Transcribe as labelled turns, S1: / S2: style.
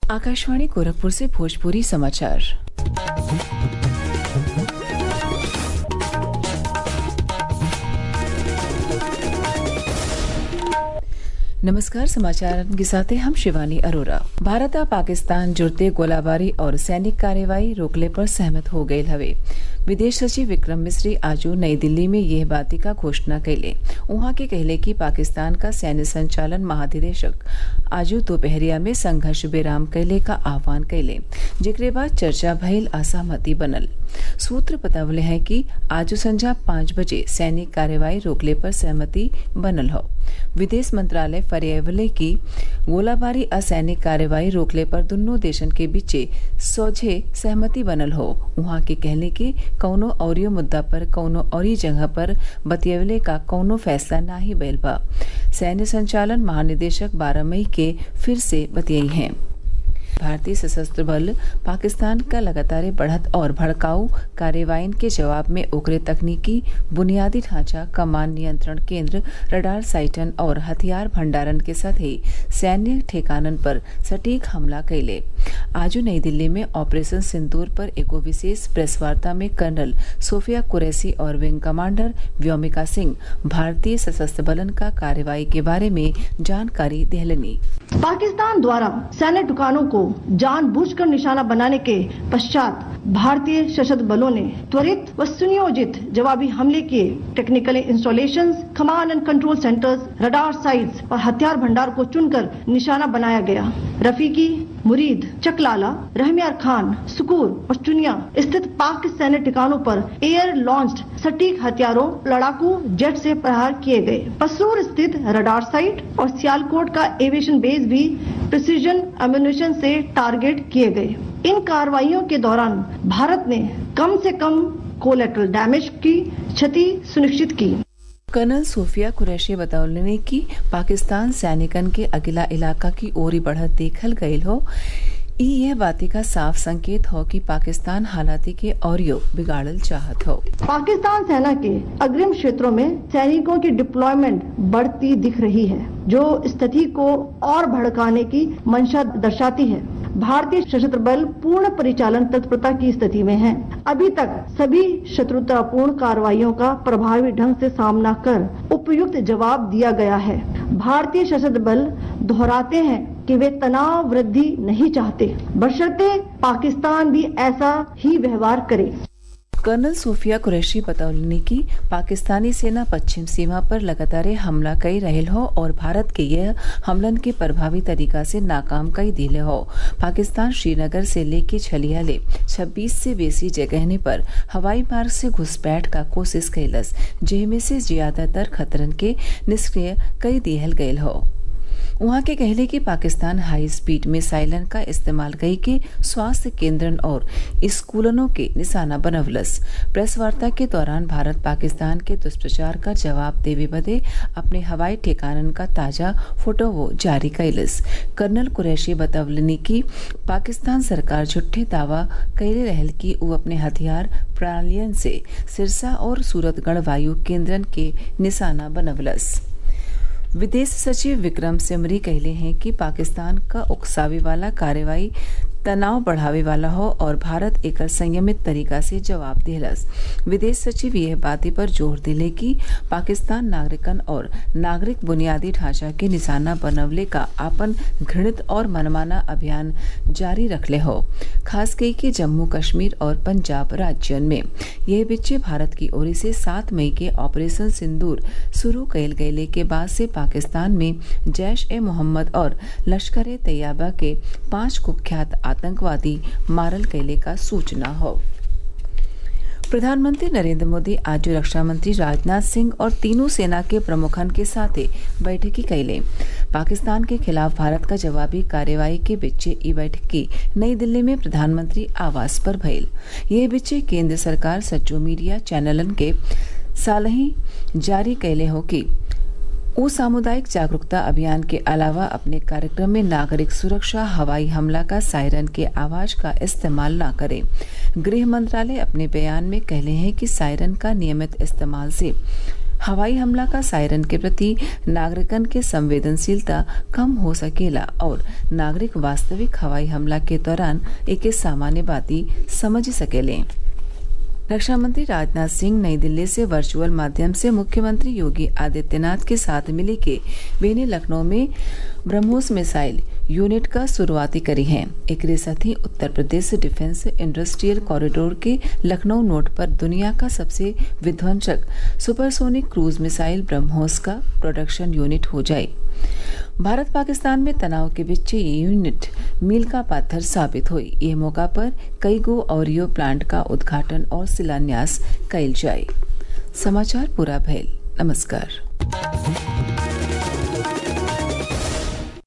S1: आकाशवाणी गोरखपुर से भोजपुरी समाचार। नमस्कार, समाचार के साथ हैं हम शिवानी अरोरा। भारत और पाकिस्तान जुड़ते गोलाबारी और सैनिक कार्रवाई रोकले पर सहमत हो गए हवे। विदेश सचिव विक्रम मिस्री आज नई दिल्ली में यह बात का घोषणा कैले। वहां के कहले कि पाकिस्तान का सैन्य संचालन महानिदेशक आज दोपहरिया में संघर्ष विराम कैले का आह्वान कैले, जेकरे बाद चर्चा भइल असहमति बनल। सूत्र बतावले हैं कि आज संझा 5 बजे सैनिक कार्रवाई रोकले पर सहमति बनल हो। विदेश मंत्रालय फरियावले की गोलाबारी असैनिक कार्रवाई रोकले पर दोनों देशन के बीचे सोझे सहमति बनल हो। वहां के कहले कि कौनो औरियो मुद्दा पर कौनो औरी जगह पर बतियवले का कौनो फैसला नाही भइल बा। सैन्य संचालन महानिदेशक 12 मई के फिर से बतियाई हैं। भारतीय सशस्त्र बल पाकिस्तान का लगातार बढ़त और भड़काऊ कार्रवाई के जवाब में ओकरे तकनीकी बुनियादी ढांचा, कमान नियंत्रण केंद्र, रडार साइटन और हथियार भंडारण के साथ ही सैन्य ठिकानन पर सटीक हमला कैले। आज नई दिल्ली में ऑपरेशन सिंदूर पर एगो विशेष प्रेस वार्ता में कर्नल सोफिया कुरैशी और विंग कमांडर व्योमिका सिंह भारतीय सशस्त्र बलन का कार्रवाई के बारे में जानकारी देहलनी।
S2: पाकिस्तान द्वारा सैन्य ठिकानों को जानबूझकर निशाना बनाने के पश्चात भारतीय सशस्त्र बलों ने त्वरित व सुनियोजित जवाबी हमले किए। Technical installations, command and control centres, radar sites और हथियार भंडार को चुनकर निशाना बनाया गया। रफीकी, मुरीद, चकलाला, रहमियार खान, सुकूर और चुनिया स्थित पाक सैन्य ठिकानों पर एयर लॉन्च्ड सटीक हथियारों, लड़ाकू जेट से प्रहार किए गए। पसरूर स्थित रडार साइट और सियालकोट का एविएशन बेस भी प्रिसीजन एम्यूनिशन से टारगेट किए गए। इन कार्रवाइयों के दौरान भारत ने कम से कम कोलैटरल डैमेज की क्षति सुनिश्चित की।
S1: कर्नल सोफिया कुरैशी बतौले कि पाकिस्तान सैनिकन के अगिला इलाका की ओरी बढ़त देखल गयल हो। यह बाती का साफ संकेत हो कि पाकिस्तान हालाती के औरियो बिगाड़ल चाहत हो।
S2: पाकिस्तान सेना के अग्रिम क्षेत्रों में सैनिकों की डिप्लॉयमेंट बढ़ती दिख रही है, जो स्थिति को और भड़काने की मंशा दर्शाती है। भारतीय सशस्त्र बल पूर्ण परिचालन तत्परता की स्थिति में है। अभी तक सभी शत्रुतापूर्ण कार्रवाइयों का प्रभावी ढंग से सामना कर उपयुक्त जवाब दिया गया है। भारतीय सशस्त्र बल दोहराते हैं कि वे तनाव वृद्धि नहीं चाहते, बशर्ते पाकिस्तान भी ऐसा ही व्यवहार करे।
S1: कर्नल सोफिया कुरैशी बतौलनी कि पाकिस्तानी सेना पश्चिम सीमा पर लगातार हमला कई रहल हो और भारत के यह हमलन के प्रभावी तरीका से नाकाम कई दिले हो। पाकिस्तान श्रीनगर से लेके छलिया ले 26 से बेसी जगहने पर हवाई मार्ग से घुसपैठ का कोशिश कैलस, जेमे से ज्यादातर खतरन के निष्क्रिय कई दिहल गयल हो। वहां के कहले कि पाकिस्तान हाई स्पीड मिसाइलन का इस्तेमाल कई के स्वास्थ्य केंद्रन और स्कूलों के निशाना बनवलस। प्रेस वार्ता के दौरान भारत पाकिस्तान के दुष्प्रचार का जवाब देवे बदे अपने हवाई ठिकानन का ताजा फोटो वो जारी कैलस। कर्नल कुरैशी बतौलनी कि पाकिस्तान सरकार झूठे दावा कैले रहल कि वो अपने हथियार प्रणालियन से सिरसा और सूरतगढ़ वायु केंद्रन के निशाना बनवलस। विदेश सचिव विक्रम सिमरी कहले हैं कि पाकिस्तान का उकसावे वाला कार्रवाई तनाव बढ़ावे वाला हो और भारत एक संयमित तरीका से जवाब दिलस। विदेश सचिव यह बातें पर जोर दिले कि पाकिस्तान नागरिकन और नागरिक बुनियादी ढांचा के निशाना बनवले का आपन घृणित और मनमाना अभियान जारी रखले हो, खास कई के जम्मू कश्मीर और पंजाब राज्यन में। यह बिच्चे भारत की ओर से 7 मई के ऑपरेशन सिंदूर शुरू कैल गये के बाद से पाकिस्तान में जैश-ए-मोहम्मद और लश्कर-ए-तैयबा के 5 कुख्यात आतंकवादी मारल कैले का सूचना हो। प्रधानमंत्री नरेंद्र मोदी आज रक्षा मंत्री राजनाथ सिंह और तीनों सेना के प्रमुखन के साथ बैठकी कैले। पाकिस्तान के खिलाफ भारत का जवाबी कार्रवाई के बीचे ई बैठकी नई दिल्ली में प्रधानमंत्री आवास पर भइल। यह बीचे केंद्र सरकार सज्जो मीडिया चैनलन के सालही जारी कैले हो कि वो सामुदायिक जागरूकता अभियान के अलावा अपने कार्यक्रम में नागरिक सुरक्षा, हवाई हमला का सायरन के आवाज का इस्तेमाल न करे। गृह मंत्रालय अपने बयान में कहले हैं कि सायरन का नियमित इस्तेमाल से हवाई हमला का सायरन के प्रति नागरिकन के संवेदनशीलता कम हो सकेला और नागरिक वास्तविक हवाई हमला के दौरान एक सामान्य बाती समझ सकेले। रक्षा मंत्री राजनाथ सिंह नई दिल्ली से वर्चुअल माध्यम से मुख्यमंत्री योगी आदित्यनाथ के साथ मिले के बेने लखनऊ में ब्रह्मोस मिसाइल यूनिट का शुरुआती करी है। एक साथ ही Uttar Pradesh defence industrial corridor के लखनऊ नोड पर दुनिया का सबसे विध्वंसक सुपरसोनिक क्रूज मिसाइल ब्रह्मोस का प्रोडक्शन यूनिट हो जाए। भारत पाकिस्तान में तनाव के बीच ये यूनिट मील का पत्थर साबित हुई। ये मौका पर कई गो ऑरियो प्लांट का उद्घाटन और शिलान्यास कइल जाए। समाचार पूरा भइल। नमस्कार।